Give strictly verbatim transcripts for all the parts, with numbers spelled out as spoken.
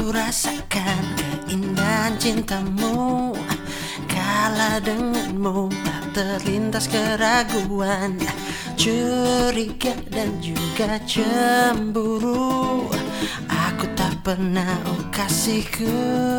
ku rasakan keindahan cintamu. Kala denganmu tak terlintas keraguan, curiga dan juga cemburu. Aku tak pernah, oh kasihku.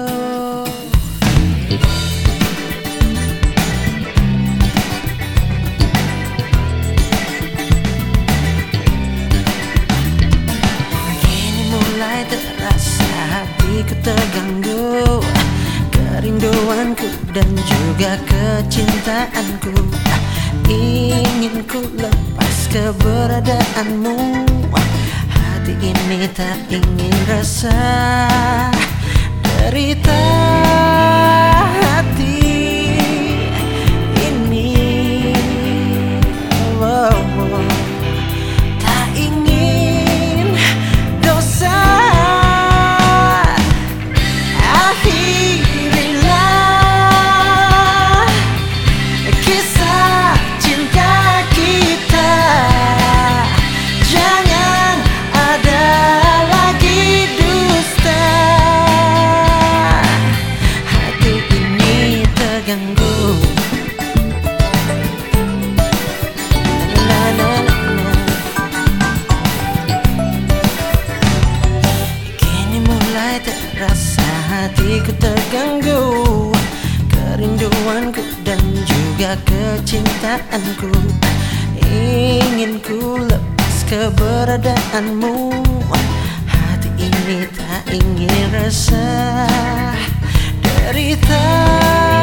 Kini mulai terasa hatiku terganggu, kerinduanku dan juga kecintaanku. Ingin ku lepas keberadaanmu. Hati ini tak ingin resah, derita hati ini. Oh, oh. Tak ingin dosa. Akhirilah kisah cinta kita. Jangan ada lagi dusta. Hati ini terganggu. La, la, la, la. Kini mulai terasa hatiku terganggu, kerinduanku dan juga kecintaanku. Ingin ku lepas keberadaanmu. Hati ini tak ingin resah, derita